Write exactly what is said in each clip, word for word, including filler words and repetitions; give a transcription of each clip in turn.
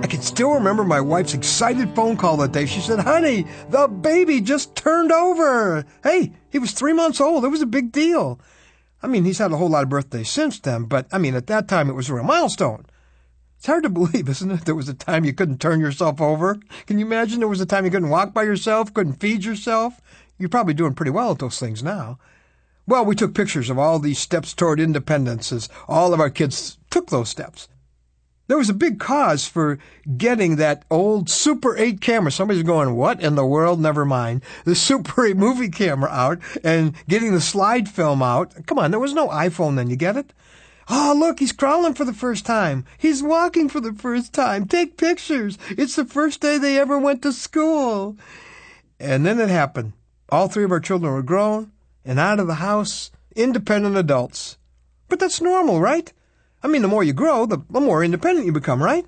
can still remember my wife's excited phone call that day. She said, "Honey, the baby just turned over." Hey, he was three months old. It was a big deal. I mean, he's had a whole lot of birthdays since then, but, I mean, at that time it was a real milestone. It's hard to believe, isn't it? There was a time you couldn't turn yourself over. Can you imagine there was a time you couldn't walk by yourself, couldn't feed yourself? You're probably doing pretty well at those things now. Well, we took pictures of all these steps toward independence as all of our kids took those steps. There was a big cause for getting that old Super eight camera. Somebody's going, "What in the world?" Never mind. The Super eight movie camera out and getting the slide film out. Come on, there was no iPhone then, you get it? "Oh, look, he's crawling for the first time. He's walking for the first time. Take pictures. It's the first day they ever went to school." And then it happened. All three of our children were grown and out of the house, independent adults. But that's normal, right? I mean, the more you grow, the, the more independent you become, right?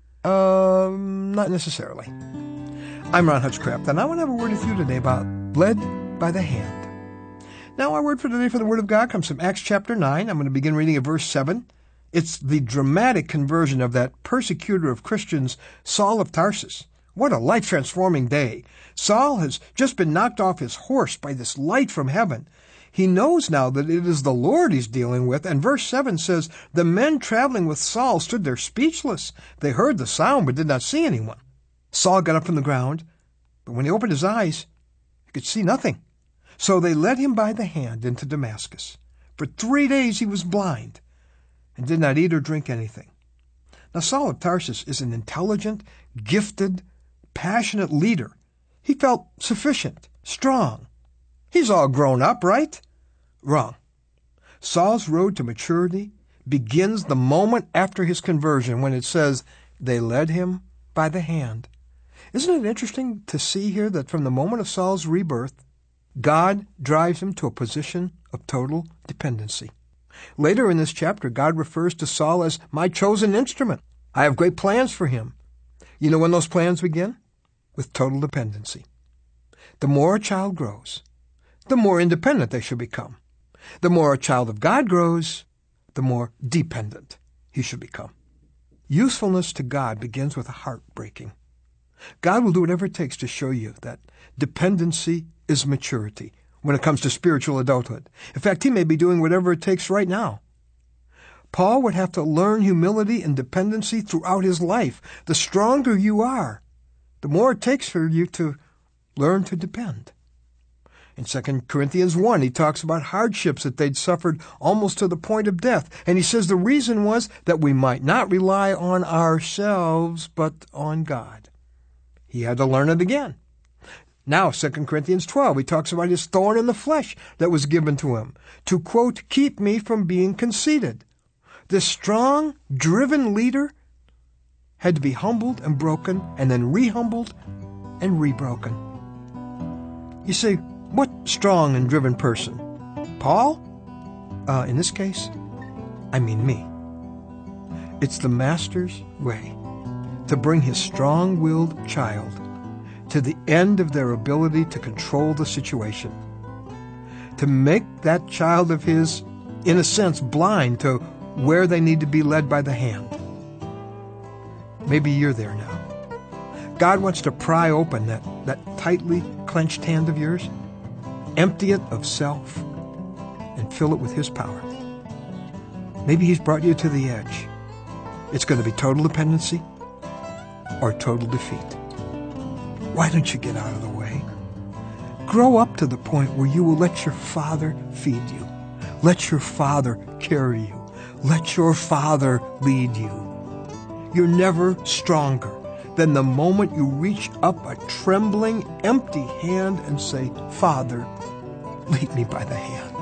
Um, not necessarily. I'm Ron Hutchcraft, and I want to have a word with you today about led by the hand. Now, our word for today for the Word of God comes from Acts chapter nine. I'm going to begin reading at verse seven. It's the dramatic conversion of that persecutor of Christians, Saul of Tarsus. What a life-transforming day. Saul has just been knocked off his horse by this light from heaven. He knows now that it is the Lord he's dealing with, and verse seven says, "The men traveling with Saul stood there speechless. They heard the sound but did not see anyone." Saul got up from the ground, but when he opened his eyes, he could see nothing. So they led him by the hand into Damascus. For three days he was blind and did not eat or drink anything. Now Saul of Tarsus is an intelligent, gifted, passionate leader. He felt sufficient, strong. He's all grown up, right? Wrong. Saul's road to maturity begins the moment after his conversion when it says, "They led him by the hand." Isn't it interesting to see here that from the moment of Saul's rebirth, God drives him to a position of total dependency? Later in this chapter, God refers to Saul as my chosen instrument. I have great plans for him. You know when those plans begin? With total dependency. The more a child grows, the more independent they should become. The more a child of God grows, the more dependent he should become. Usefulness to God begins with a heart breaking. God will do whatever it takes to show you that dependency is maturity when it comes to spiritual adulthood. In fact, he may be doing whatever it takes right now. Paul would have to learn humility and dependency throughout his life. The stronger you are, the more it takes for you to learn to depend. In Second Corinthians one, he talks about hardships that they'd suffered almost to the point of death. And he says the reason was that we might not rely on ourselves, but on God. He had to learn it again. Now, Second Corinthians twelve, he talks about his thorn in the flesh that was given to him to, quote, "keep me from being conceited." This strong, driven leader had to be humbled and broken, and then re-humbled and re-broken. You say, what strong and driven person? Paul? Uh, in this case, I mean me. It's the Master's way to bring his strong-willed child to the end of their ability to control the situation, to make that child of his, in a sense, blind to where they need to be led by the hand. Maybe you're there now. God wants to pry open that, that tightly clenched hand of yours, empty it of self, and fill it with his power. Maybe he's brought you to the edge. It's going to be total dependency or total defeat. Why don't you get out of the way? Grow up to the point where you will let your Father feed you. Let your Father carry you. Let your Father lead you. You're never stronger than the moment you reach up a trembling, empty hand and say, "Father, lead me by the hand."